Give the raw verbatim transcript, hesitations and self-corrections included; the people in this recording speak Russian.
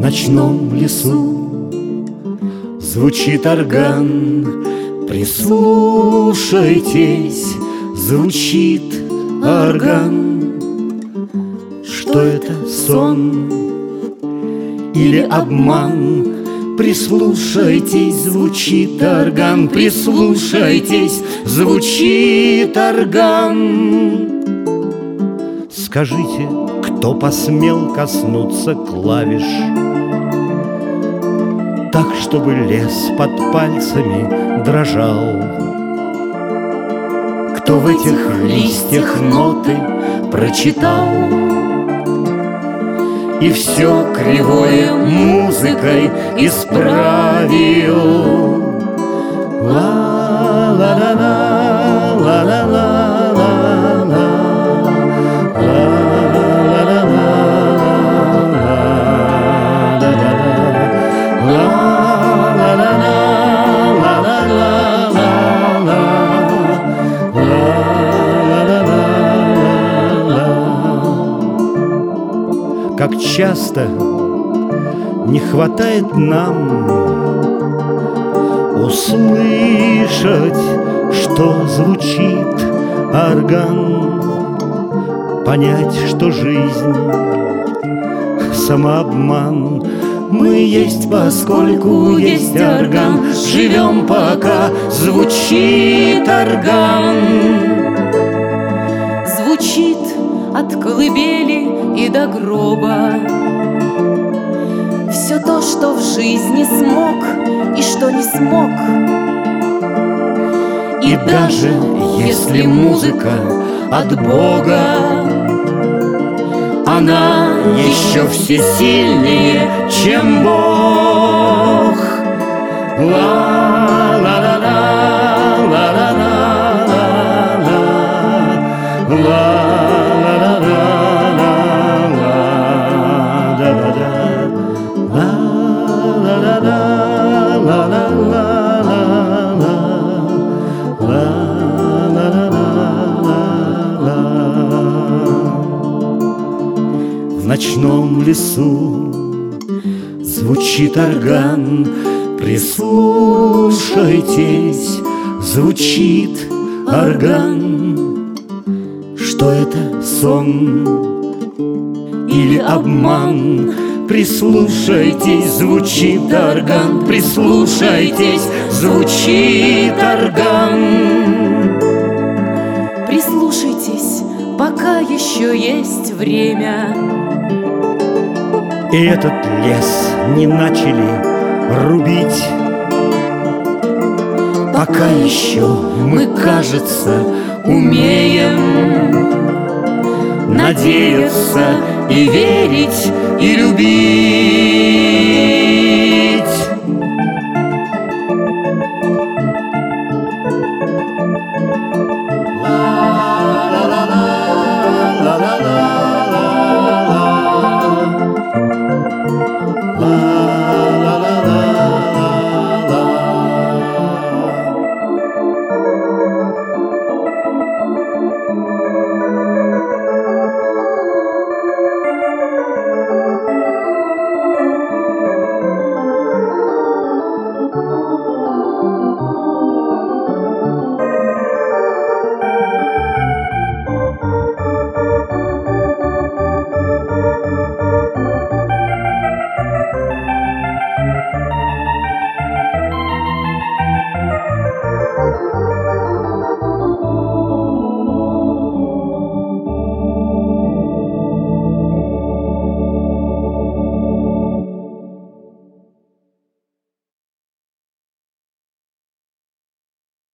ночном лесу звучит орган. Прислушайтесь, звучит орган. Что это, сон или обман? Прислушайтесь, звучит орган. Прислушайтесь, звучит орган. Скажите, кто посмел коснуться клавиш так, чтобы лес под пальцами дрожал? Кто в этих листьях ноты прочитал и все кривое музыкой исправил? Ла-ла-ла-ла, ла-ла-ла-ла-ла, как часто не хватает нам услышать, что звучит орган, понять, что жизнь — самообман. Мы есть, поскольку есть орган, живем, пока звучит орган. Звучит от колыбели и до гроба все то, что в жизни смог и что не смог. И, и даже если музыка от Бога, она еще всесильнее, чем Бог. Ла-ла-ла-ла, ла-ла-ла-ла-ла, в ночном лесу звучит орган. Прислушайтесь, звучит орган. Что это, сон или обман? Прислушайтесь, звучит орган. Прислушайтесь, звучит орган. Прислушайтесь, пока еще есть время. И этот лес не начали рубить, пока еще мы, кажется, умеем надеяться и верить, и любить.